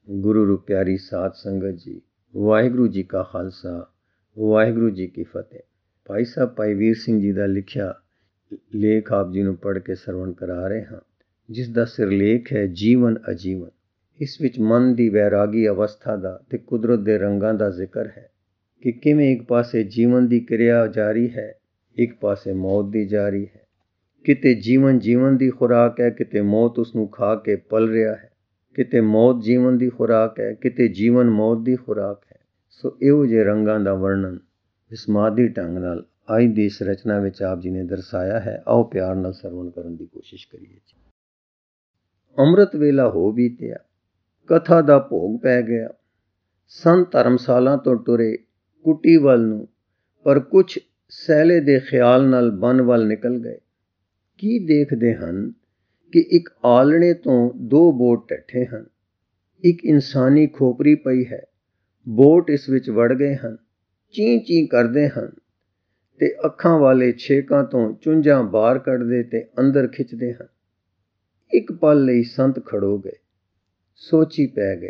ਗੁਰੂ ਰੂ ਪਿਆਰੀ ਸਾਧ ਸੰਗਤ ਜੀ, ਵਾਹਿਗੁਰੂ ਜੀ ਕਾ ਖਾਲਸਾ, ਵਾਹਿਗੁਰੂ ਜੀ ਕੀ ਫਤਿਹ। ਭਾਈ ਸਾਹਿਬ ਭਾਈ ਵੀਰ ਸਿੰਘ ਜੀ ਦਾ ਲਿਖਿਆ ਲੇਖ ਆਪ ਜੀ ਨੂੰ ਪੜ੍ਹ ਕੇ ਸਰਵਣ ਕਰਾ ਰਹੇ ਹਾਂ, ਜਿਸ ਦਾ ਸਿਰਲੇਖ ਹੈ ਜੀਵਨ ਅਜੀਵਨ। ਇਸ ਵਿੱਚ ਮਨ ਦੀ ਵੈਰਾਗੀ ਅਵਸਥਾ ਦਾ ਤੇ ਕੁਦਰਤ ਦੇ ਰੰਗਾਂ ਦਾ ਜ਼ਿਕਰ ਹੈ ਕਿ ਕਿਵੇਂ ਇੱਕ ਪਾਸੇ ਜੀਵਨ ਦੀ ਕਿਰਿਆ ਜਾਰੀ ਹੈ, ਇੱਕ ਪਾਸੇ ਮੌਤ ਦੀ ਜਾਰੀ ਹੈ। ਕਿਤੇ ਜੀਵਨ ਜੀਵਨ ਦੀ ਖੁਰਾਕ ਹੈ, ਕਿਤੇ ਮੌਤ ਉਸ ਨੂੰ ਖਾ ਕੇ ਪਲ ਰਿਹਾ ਹੈ। ਕਿਤੇ ਮੌਤ ਜੀਵਨ ਦੀ ਖੁਰਾਕ ਹੈ, ਕਿਤੇ ਜੀਵਨ ਮੌਤ ਦੀ ਖੁਰਾਕ ਹੈ। ਸੋ ਇਹੋ ਜਿਹੇ ਰੰਗਾਂ ਦਾ ਵਰਣਨ ਵਿਸਮਾਦੀ ਢੰਗ ਨਾਲ ਅੱਜ ਦੀ ਇਸ ਰਚਨਾ ਵਿੱਚ ਆਪ ਜੀ ਨੇ ਦਰਸਾਇਆ ਹੈ। ਆਓ ਪਿਆਰ ਨਾਲ ਸਰਵਣ ਕਰਨ ਦੀ ਕੋਸ਼ਿਸ਼ ਕਰੀਏ। ਅੰਮ੍ਰਿਤ ਵੇਲਾ ਹੋ ਬੀਤਿਆ, ਕਥਾ ਦਾ ਭੋਗ ਪੈ ਗਿਆ। ਸੰਤ ਧਰਮਸ਼ਾਲਾ ਤੋਂ ਟੁਰੇ ਕੁਟੀ ਵੱਲ ਨੂੰ, ਪਰ ਕੁਛ ਸੈਲੇ ਦੇ ਖਿਆਲ ਨਾਲ ਬਨ ਵੱਲ ਨਿਕਲ ਗਏ। ਕੀ ਦੇਖਦੇ ਹਨ ਕਿ ਇੱਕ ਆਲਣੇ ਤੋਂ ਦੋ ਬੋਟ ਟੱਠੇ ਹਨ। ਇੱਕ ਇਨਸਾਨੀ ਖੋਪਰੀ ਪਈ ਹੈ। ਬੋਟ ਇਸ ਵਿੱਚ ਵੜ ਗਏ ਹਨ, ਚੀਂ ਚੀਂ ਕਰਦੇ ਹਨ ਤੇ ਅੱਖਾਂ ਵਾਲੇ ਛੇਕਾਂ ਤੋਂ ਚੁੰਝਾਂ ਬਾਹਰ ਕੱਢਦੇ ਤੇ ਅੰਦਰ ਖਿੱਚਦੇ ਹਨ। ਇੱਕ ਪਲ ਲਈ ਸੰਤ ਖੜੋ ਗਏ, ਸੋਚੀ ਪੈ ਗਏ।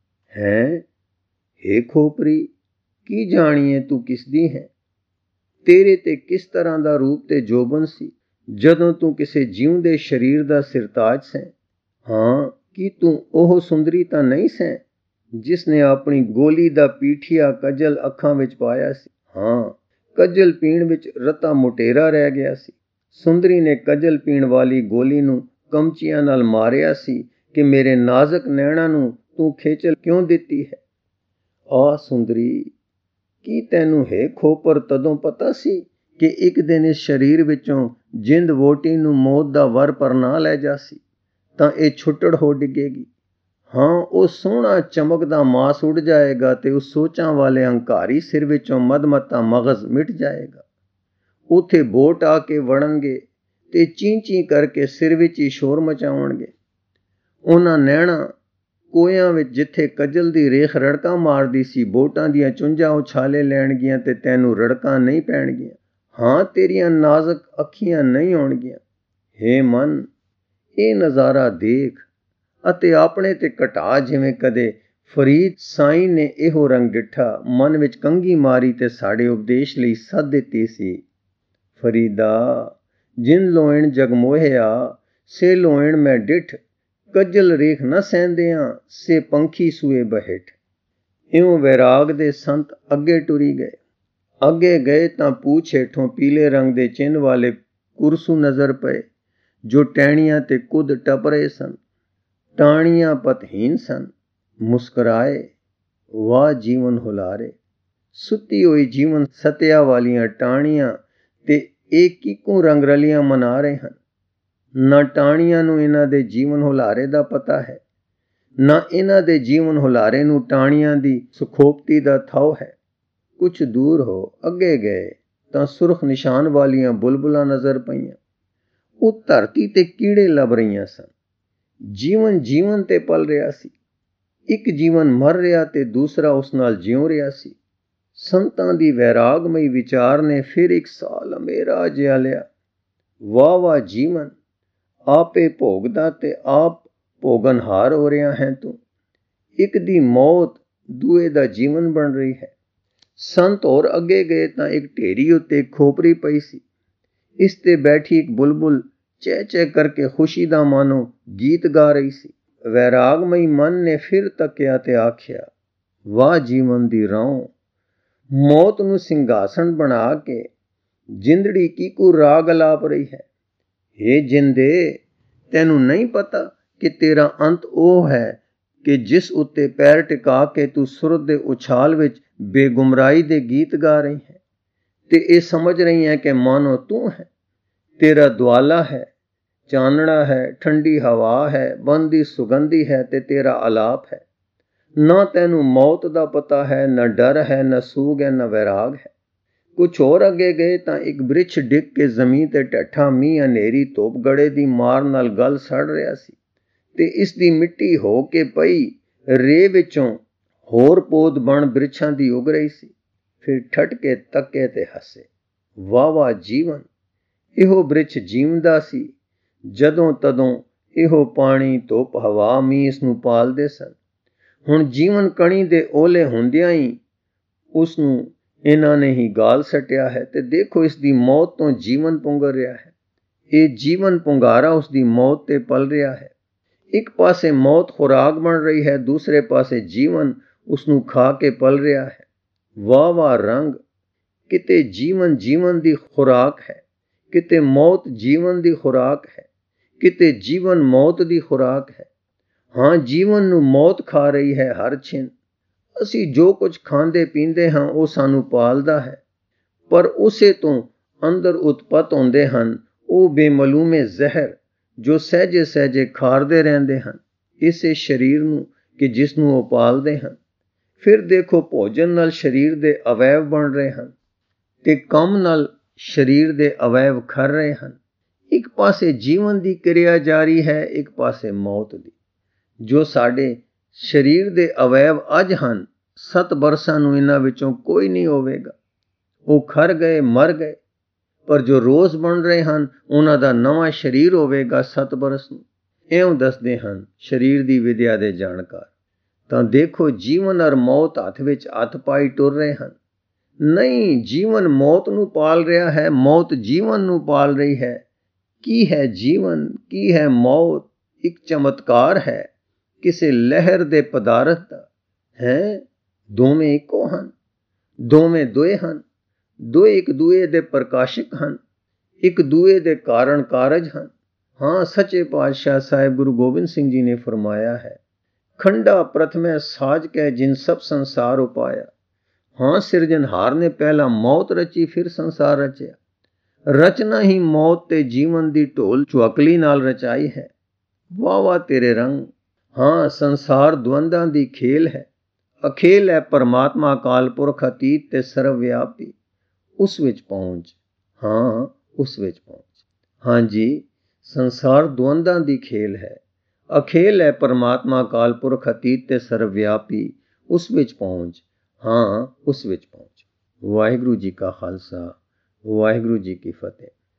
ਹੇ ਖੋਪਰੀ, ਕੀ ਜਾਣੀਏ ਤੂੰ ਕਿਸਦੀ ਹੈ? ਤੇਰੇ ਤੇ ਕਿਸ ਤਰ੍ਹਾਂ ਦਾ ਰੂਪ ਤੇ ਜੋਬਨ ਸੀ ਜਦੋਂ ਤੂੰ ਕਿਸੇ ਜਿਉਂਦੇ ਸਰੀਰ ਦਾ ਸਿਰਤਾਜ ਸੈਂ? ਹਾਂ, ਕੀ ਤੂੰ ਉਹ ਸੁੰਦਰੀ ਤਾਂ ਨਹੀਂ ਸੈਂ ਜਿਸ ਨੇ ਆਪਣੀ ਗੋਲੀ ਦਾ ਪੀਠੀਆ ਕੱਜਲ ਅੱਖਾਂ ਵਿੱਚ ਪਾਇਆ ਸੀ? ਹਾਂ, ਕੱਜਲ ਪੀਣ ਵਿੱਚ ਰਤਾ ਮੁਟੇਰਾ ਰਹਿ ਗਿਆ ਸੀ। ਸੁੰਦਰੀ ਨੇ ਕੱਜਲ ਪੀਣ ਵਾਲੀ ਗੋਲੀ ਨੂੰ ਕਮਚੀਆਂ ਨਾਲ ਮਾਰਿਆ ਸੀ ਕਿ ਮੇਰੇ ਨਾਜ਼ਕ ਨੈਣਾਂ ਨੂੰ ਤੂੰ ਖੇਚਲ ਕਿਉਂ ਦਿੱਤੀ ਹੈ? ਆਹ ਸੁੰਦਰੀ, ਕੀ ਤੈਨੂੰ ਹੈ ਖੋਪਰ ਤਦੋਂ ਪਤਾ ਸੀ ਕਿ ਇੱਕ ਦਿਨ ਇਸ ਸਰੀਰ ਵਿੱਚੋਂ ਜਿੰਦ ਵੋਟੀ ਨੂੰ ਮੌਤ ਦਾ ਵਰ ਪਰਨਾ ਲੈ ਜਾਸੀ ਤਾਂ ਇਹ ਛੁੱਟੜ ਹੋ ਡਿੱਗੇਗੀ। ਹਾਂ, ਉਹ ਸੋਹਣਾ ਚਮਕਦਾ ਮਾਸ ਉੱਡ ਜਾਏਗਾ ਤੇ ਉਸ ਸੋਚਾਂ ਵਾਲੇ ਹੰਕਾਰੀ ਸਿਰ ਵਿੱਚੋਂ ਮਦਮਤਾ ਮਗਜ਼ ਮਿਟ ਜਾਏਗਾ। ਉੱਥੇ ਬੋਟ ਆ ਕੇ ਵੜਨਗੇ ਤੇ ਚੀਂ ਚੀਂ ਕਰਕੇ ਸਿਰ ਵਿੱਚ ਹੀ ਸ਼ੋਰ ਮਚਾਉਣਗੇ। ਉਹਨਾਂ ਨੈਣਾ ਕੋਇਆਂ ਵਿੱਚ ਜਿੱਥੇ ਕੱਜਲ ਦੀ ਰੇਖ ਰੜਕਾਂ ਮਾਰਦੀ ਸੀ, ਬੋਟਾਂ ਦੀਆਂ ਚੁੰਝਾਂ ਉਛਾਲੇ ਲੈਣਗੀਆਂ ਤੇ ਤੈਨੂੰ ਰੜਕਾਂ ਨਹੀਂ ਪੈਣਗੀਆਂ। ਹਾਂ, ਤੇਰੀਆਂ ਨਾਜ਼ਕ ਅੱਖੀਆਂ ਨਹੀਂ ਆਉਣਗੀਆਂ। ਹੇ ਮਨ, ਇਹ ਨਜ਼ਾਰਾ ਦੇਖ ਅਤੇ ਆਪਣੇ ਤੇ ਘਟਾ। ਜਿਵੇਂ ਕਦੇ ਫਰੀਦ ਸਾਈਂ ਨੇ ਇਹੋ ਰੰਗ ਡਿੱਠਾ, ਮਨ ਵਿੱਚ ਕੰਘੀ ਮਾਰੀ ਤੇ ਸਾਡੇ ਉਪਦੇਸ਼ ਲਈ ਸੱਦ ਦਿੱਤੀ ਸੀ। ਫਰੀਦਾ, ਜਿਨ ਲੋਇਣ ਜਗਮੋਹਿਆ ਸੇ ਲੋਇਣ ਮੈਂ ਡਿੱਠ, ਕੱਜਲ ਰੇਖ ਨਾ ਸਹਿੰਦਿਆਂ ਸੇ ਪੰਖੀ ਸੂਏ ਬਹਿਠ। ਇਉਂ ਵੈਰਾਗ ਦੇ ਸੰਤ ਅੱਗੇ ਟੁਰੀ ਗਏ। ਅੱਗੇ ਗਏ ਤਾਂ ਪੂਛ ਹੇਠੋਂ ਪੀਲੇ ਰੰਗ ਦੇ ਚਿੰਨ੍ਹ ਵਾਲੇ ਕੁਰਸੂ ਨਜ਼ਰ ਪਏ ਜੋ ਟਹਿਣੀਆਂ ਤੇ ਕੁੱਦ ਟੱਪ ਰਹੇ ਸਨ। ਟਾਹਣੀਆਂ ਪਤਹੀਨ ਸਨ। ਮੁਸਕਰਾਏ, ਵਾਹ ਜੀਵਨ ਹੁਲਾਰੇ। ਸੁੱਤੀ ਹੋਈ ਜੀਵਨ ਸਤਿਆ ਵਾਲੀਆਂ ਟਾਹਣੀਆਂ ਤੇ ਇਹ ਕਿਕੂ ਰੰਗ ਰਲੀਆਂ ਮਨਾ ਰਹੇ ਹਨ। ਨਾ ਟਾਹਣੀਆਂ ਨੂੰ ਇਹਨਾਂ ਦੇ ਜੀਵਨ ਹੁਲਾਰੇ ਦਾ ਪਤਾ ਹੈ, ਨਾ ਇਹਨਾਂ ਦੇ ਜੀਵਨ ਹੁਲਾਰੇ ਨੂੰ ਟਾਹਣੀਆਂ ਦੀ ਸੁਖੋਪਤੀ ਦਾ ਥਾਉ ਹੈ। ਕੁਛ ਦੂਰ ਹੋ ਅੱਗੇ ਗਏ ਤਾਂ ਸੁਰਖ ਨਿਸ਼ਾਨ ਵਾਲੀਆਂ ਬੁਲਬੁਲਾਂ ਨਜ਼ਰ ਪਈਆਂ। ਉਹ ਧਰਤੀ ਤੇ ਕੀੜੇ ਲੱਭ ਰਹੀਆਂ ਸਨ। ਜੀਵਨ ਜੀਵਨ ਤੇ ਪਲ ਰਿਹਾ ਸੀ। ਇੱਕ ਜੀਵਨ ਮਰ ਰਿਹਾ ਤੇ ਦੂਸਰਾ ਉਸ ਨਾਲ ਜਿਉਂ ਰਿਹਾ ਸੀ। ਸੰਤਾਂ ਦੀ ਵੈਰਾਗਮਈ ਵਿਚਾਰ ਨੇ ਫਿਰ ਇੱਕ ਸਾਹ ਲੰਮੇਰਾ ਜਿਹਾ ਲਿਆ। ਵਾਹ ਵਾਹ ਜੀਵਨ, ਆਪੇ ਭੋਗਦਾ ਤੇ ਆਪ ਭੋਗਨਹਾਰ ਹੋ ਰਿਹਾ ਹੈ ਤੂੰ। ਇੱਕ ਦੀ ਮੌਤ ਦੂਏ ਦਾ ਜੀਵਨ ਬਣ ਰਹੀ ਹੈ। ਸੰਤ ਹੋਰ ਅੱਗੇ ਗਏ ਤਾਂ ਇੱਕ ਢੇਰੀ ਉੱਤੇ ਖੋਪਰੀ ਪਈ ਸੀ। ਇਸ ਤੇ ਬੈਠੀ ਇੱਕ ਬੁਲਬੁਲ ਚਹਿ ਚਹਿ ਕਰਕੇ ਖੁਸ਼ੀ ਦਾ ਮਾਨੋ ਗੀਤ ਗਾ ਰਹੀ ਸੀ। ਵੈਰਾਗਮਈ ਮਨ ਨੇ ਫਿਰ ਤੱਕਿਆ ਤੇ ਆਖਿਆ, ਵਾਹ ਜੀਵਨ ਦੀ ਰਹੁ, ਮੌਤ ਨੂੰ ਸਿੰਘਾਸਣ ਬਣਾ ਕੇ ਜਿੰਦੜੀ ਕੀਕੂ ਰਾਗ ਅਲਾਪ ਰਹੀ ਹੈ। ਹੇ ਜਿੰਦੇ, ਤੈਨੂੰ ਨਹੀਂ ਪਤਾ ਕਿ ਤੇਰਾ ਅੰਤ ਉਹ ਹੈ ਕਿ ਜਿਸ ਉੱਤੇ ਪੈਰ ਟਿਕਾ ਕੇ ਤੂੰ ਸੁਰਤ ਦੇ ਉਛਾਲ ਵਿੱਚ ਬੇਗੁਮਰਾਹੀ ਦੇ ਗੀਤ ਗਾ ਰਹੀ ਹੈ ਤੇ ਇਹ ਸਮਝ ਰਹੀ ਹੈ ਕਿ ਮਾਨੋ ਤੂੰ ਹੈ। ਤੇਰਾ ਦੁਆਲਾ ਹੈ, ਚਾਨਣਾ ਹੈ, ਠੰਡੀ ਹਵਾ ਹੈ, ਬਨ ਦੀ ਸੁਗੰਧੀ ਹੈ ਤੇ ਤੇਰਾ ਆਲਾਪ ਹੈ। ਨਾ ਤੈਨੂੰ ਮੌਤ ਦਾ ਪਤਾ ਹੈ, ਨਾ ਡਰ ਹੈ, ਨਾ ਸੂਗ ਹੈ, ਨਾ ਵੈਰਾਗ ਹੈ। ਕੁਛ ਹੋਰ ਅੱਗੇ ਗਏ ਤਾਂ ਇੱਕ ਬ੍ਰਿਛ ਡਿੱਗ ਕੇ ਜ਼ਮੀਨ ਤੇ ਢੱਠਾ ਮੀਂਹ ਹਨੇਰੀ ਧੁੱਪ ਗੜੇ ਦੀ ਮਾਰ ਨਾਲ ਗਲ ਸੜ ਰਿਹਾ ਸੀ ਤੇ ਇਸ ਦੀ ਮਿੱਟੀ ਹੋ ਕੇ ਪਈ ਰੇ ਵਿੱਚੋਂ ਹੋਰ ਪੋਦ ਬਣ ਬ੍ਰਿਛਾਂ ਦੀ ਉਗ ਰਹੀ ਸੀ। ਫਿਰ ਠਟ ਕੇ ਤੱਕੇ ਤੇ ਹੱਸੇ। ਵਾਹ ਵਾਹ ਜੀਵਨ, ਇਹੋ ਬ੍ਰਿਛ ਜੀਵਦਾ ਸੀ ਜਦੋਂ ਤਦੋਂ ਇਹੋ ਪਾਣੀ ਧੁੱਪ ਹਵਾ ਮੀਂਹ ਇਸ ਨੂੰ ਪਾਲਦੇ ਸਨ। ਹੁਣ ਜੀਵਨ ਕਣੀ ਦੇ ਓਲੇ ਹੁੰਦਿਆਂ ਹੀ ਉਸ ਨੂੰ ਇਹਨਾਂ ਨੇ ਹੀ ਗਾਲ ਸੱਟਿਆ ਹੈ ਤੇ ਦੇਖੋ ਇਸ ਦੀ ਮੌਤ ਤੋਂ ਜੀਵਨ ਪੁੰਗਰ ਰਿਹਾ ਹੈ। ਇਹ ਜੀਵਨ ਪੁੰਗਾਰਾ ਉਸ ਦੀ ਮੌਤ ਤੇ ਪਲ ਰਿਹਾ ਹੈ। ਇੱਕ ਪਾਸੇ ਮੌਤ ਖੁਰਾਕ ਬਣ ਰਹੀ ਹੈ, ਦੂਸਰੇ ਪਾਸੇ ਜੀਵਨ ਉਸ ਨੂੰ ਖਾ ਕੇ ਪਲ ਰਿਹਾ ਹੈ। ਵਾਹ ਵਾਹ ਰੰਗ, ਕਿਤੇ ਜੀਵਨ ਜੀਵਨ ਦੀ ਖੁਰਾਕ ਹੈ, ਕਿਤੇ ਮੌਤ ਜੀਵਨ ਦੀ ਖੁਰਾਕ ਹੈ, ਕਿਤੇ ਜੀਵਨ ਮੌਤ ਦੀ ਖੁਰਾਕ ਹੈ। ਹਾਂ, ਜੀਵਨ ਨੂੰ ਮੌਤ ਖਾ ਰਹੀ ਹੈ ਹਰ ਛਿਨ। ਅਸੀਂ ਜੋ ਕੁਝ ਖਾਂਦੇ ਪੀਂਦੇ ਹਾਂ ਉਹ ਸਾਨੂੰ ਪਾਲਦਾ ਹੈ, ਪਰ ਉਸੇ ਤੋਂ ਅੰਦਰ ਉਤਪਤ ਹੁੰਦੇ ਹਨ ਉਹ ਬੇਮਲੂਮੇ ਜ਼ਹਿਰ ਜੋ ਸਹਿਜੇ ਸਹਿਜੇ ਖਾਰਦੇ ਰਹਿੰਦੇ ਹਨ ਇਸੇ ਸਰੀਰ ਨੂੰ ਕਿ ਜਿਸ ਨੂੰ ਉਹ ਪਾਲਦੇ ਹਨ। ਫਿਰ ਦੇਖੋ ਭੋਜਨ ਨਾਲ ਸਰੀਰ ਦੇ ਅਵੈਵ ਬਣ ਰਹੇ ਹਨ ਤੇ ਕੰਮ ਨਾਲ ਸਰੀਰ ਦੇ ਅਵੈਵ ਖਰ ਰਹੇ ਹਨ। ਇੱਕ ਪਾਸੇ ਜੀਵਨ ਦੀ ਕਿਰਿਆ ਜਾਰੀ ਹੈ, ਇੱਕ ਪਾਸੇ ਮੌਤ ਦੀ। ਜੋ ਸਾਡੇ ਸਰੀਰ ਦੇ ਅਵੈਵ ਅੱਜ ਹਨ, 7 ਬਰਸਾਂ ਨੂੰ ਇਹਨਾਂ ਵਿੱਚੋਂ ਕੋਈ ਨਹੀਂ ਹੋਵੇਗਾ, ਉਹ ਖਰ ਗਏ, ਮਰ ਗਏ। ਪਰ ਜੋ ਰੋਜ਼ ਬਣ ਰਹੇ ਹਨ ਉਹਨਾਂ ਦਾ ਨਵਾਂ ਸਰੀਰ ਹੋਵੇਗਾ 7 ਬਰਸ ਨੂੰ। ਇਉਂ ਦੱਸਦੇ ਹਨ ਸਰੀਰ ਦੀ ਵਿਦਿਆ ਦੇ ਜਾਣਕਾਰ। ਤਾਂ ਦੇਖੋ ਜੀਵਨ ਔਰ ਮੌਤ ਹੱਥ ਵਿੱਚ ਹੱਥ ਪਾਈ ਟੁਰ ਰਹੇ ਹਨ। ਨਹੀਂ, ਜੀਵਨ ਮੌਤ ਨੂੰ ਪਾਲ ਰਿਹਾ ਹੈ, ਮੌਤ ਜੀਵਨ ਨੂੰ ਪਾਲ ਰਹੀ ਹੈ। ਕੀ ਹੈ ਜੀਵਨ, ਕੀ ਹੈ ਮੌਤ? ਇੱਕ ਚਮਤਕਾਰ ਹੈ ਕਿਸੇ ਲਹਿਰ ਦੇ ਪਦਾਰਥ ਦਾ ਹੈ। ਦੋਵੇਂ ਇੱਕੋ ਹਨ, ਦੋਵੇਂ ਦੋਏ ਹਨ, ਦੋਏ ਇੱਕ ਦੂਏ ਦੇ ਪ੍ਰਕਾਸ਼ਕ ਹਨ, ਇੱਕ ਦੂਏ ਦੇ ਕਾਰਨ ਕਾਰਜ ਹਨ। ਹਾਂ, ਸੱਚੇ ਪਾਤਸ਼ਾਹ ਸਾਹਿਬ ਗੁਰੂ ਗੋਬਿੰਦ ਸਿੰਘ ਜੀ ਨੇ ਫਰਮਾਇਆ ਹੈ, ਖੰਡਾ ਪ੍ਰਥਮੈ ਸਾਜ ਕੈ ਜਿਨ ਸਭ ਸੰਸਾਰ ਉਪਾਇਆ। ਹਾਂ, ਸਿਰਜਣਹਾਰ ਨੇ ਪਹਿਲਾਂ ਮੌਤ ਰਚੀ ਫਿਰ ਸੰਸਾਰ ਰਚਿਆ। ਰਚਨਾ ਹੀ ਮੌਤ ਤੇ ਜੀਵਨ ਦੀ ਢੋਲ ਚੁਅਕਲੀ ਨਾਲ ਰਚਾਈ ਹੈ। ਵਾਹ ਵਾਹ ਤੇਰੇ ਰੰਗ। ਹਾਂ, ਸੰਸਾਰ ਦਵੰਦਾਂ ਦੀ ਖੇਲ ਹੈ। ਅਖੇਲ ਹੈ ਪਰਮਾਤਮਾ ਅਕਾਲ ਪੁਰਖ ਅਤੀਤ ਤੇ ਸਰਵ ਵਿਆਪੀ। ਉਸ ਵਿੱਚ ਪਹੁੰਚ। ਹਾਂ, ਉਸ ਵਿੱਚ ਪਹੁੰਚ। ਹਾਂਜੀ, ਸੰਸਾਰ ਦਵੰਦਾਂ ਦੀ ਖੇਲ ਹੈ। ਅਖੇਲ ਹੈ ਪਰਮਾਤਮਾ ਅਕਾਲ ਪੁਰਖ ਅਤੀਤ ਤੇ ਸਰਵ ਵਿਆਪੀ। ਉਸ ਵਿੱਚ ਪਹੁੰਚ। ਹਾਂ, ਉਸ ਵਿੱਚ ਪਹੁੰਚ। ਵਾਹਿਗੁਰੂ ਜੀ ਕਾ ਖਾਲਸਾ, ਵਾਹਿਗੁਰੂ ਜੀ ਕੀ ਫਤਿਹ।